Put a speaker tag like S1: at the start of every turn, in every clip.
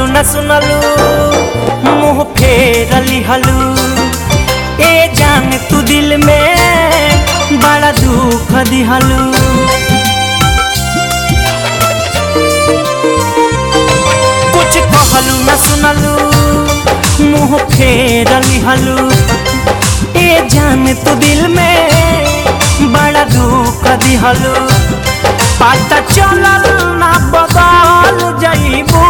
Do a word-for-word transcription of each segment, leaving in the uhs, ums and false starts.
S1: कहलू न सुनलू मुँह फेर लिहलू। ए जान तू दिल में बड़ा दुख दिहलू। कुछ कहलू न सुनलू मुँह फेर लिहलू। ए जान तू दिल में बड़ा दुख दिहलू। पता चलल ना बदल जाइबू।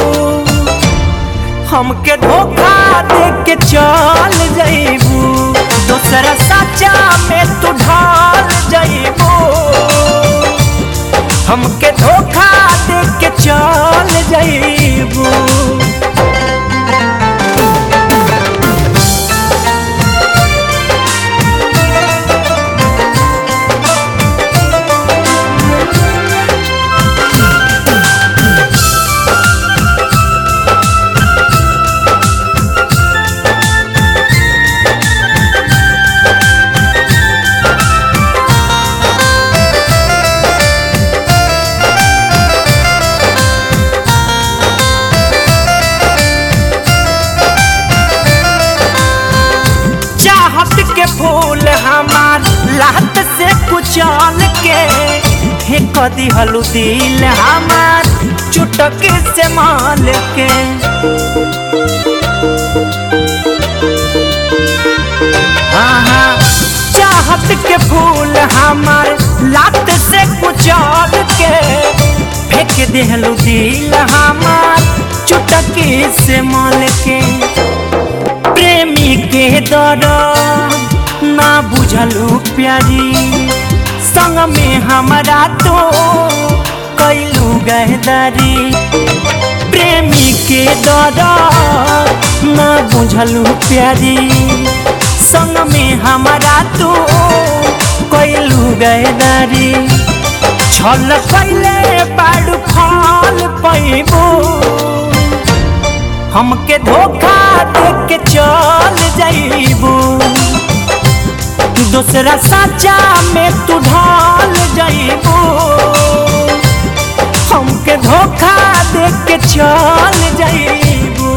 S1: हमके धोखा दे के चल जाइबू। दूसरा सच्चा में तू ढल जाइबू। हमके धोखा दे के चल जाइबू। के फूल हमार लात से कुचल के फेंक दिहलू दिल हमार चुटक से माल के। हाँ चाहत के फूल हमार लात से कुचल के फेंक दिहलू दिल हमार चुटक से माल के। प्रेमी के दर्द ना बुझलू प्यारी संग में हमारा तो कैलू गहदारी। प्रेमी के दर्द ना बुझलू प्यारी संग में हमारा तो कैलू गहदारी। छल कैले बाड़ू फल पैबू। हमके धोखा दे के चल जाइबू। दूसरा सच्चा में तू ढल जाइबू। हमके धोखा दे के चल जाइबू।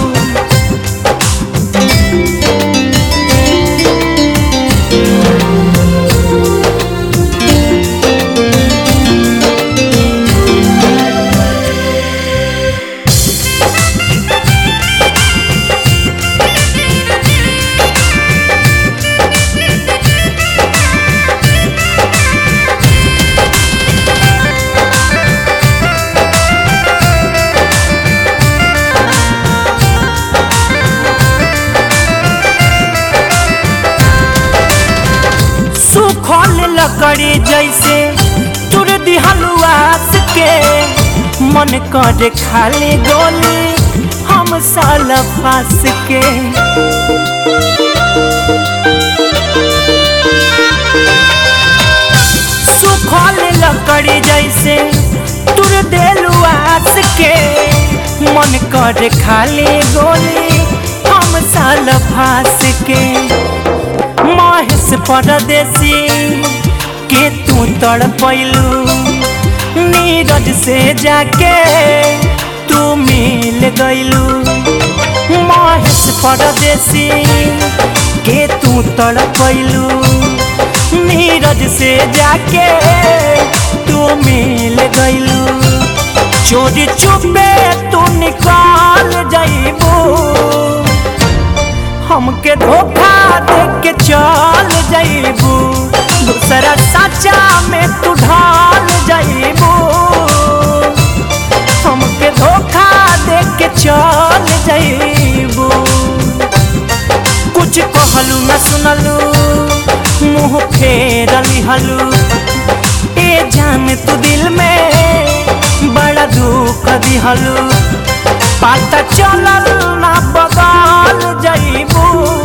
S1: सुखल लकड़ी जैसे तुर दिहलू आस के मन कर खाली गोली हम साल फास के। सुखल लकड़ी जैसे तुर देलू आस के मन कर खाली गोली हम साल फास के। महेश परदेसी के तू तड़पैलू। नीरज से जाके तू मिल गइलू। महेश परदेसी के तू तड़पैलू। नीरज से जाके तू मिल गइलू। चोरी चुपे तू निकाल जाइबू। हमके धोखा दे के चल जाइबू। दूसरा सच्चा में तू ढल जाइबू। हमके धोखा दे के चल जाइबू। कुछ कहलू न सुनलू मुँह फेर लिहलू। ए जान तू दिल में बड़ा दुख दिहलू। पता चलल ना बदल जाइबू।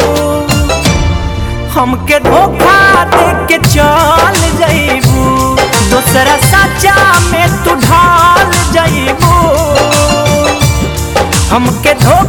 S1: हमके धोखा दे के चल जाइबू। दूसरा सच्चा में तू ढल जाइबू। हमके धोखा